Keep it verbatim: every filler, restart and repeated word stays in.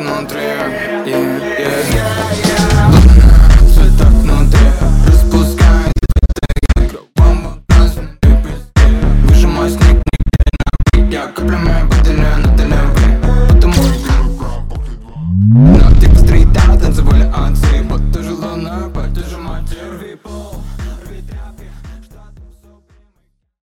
внутри, yeah, yeah. Луна, цветок внутри, распускает цветы. Бомба, красный, выжимай снег, нигде на пик. Я каплями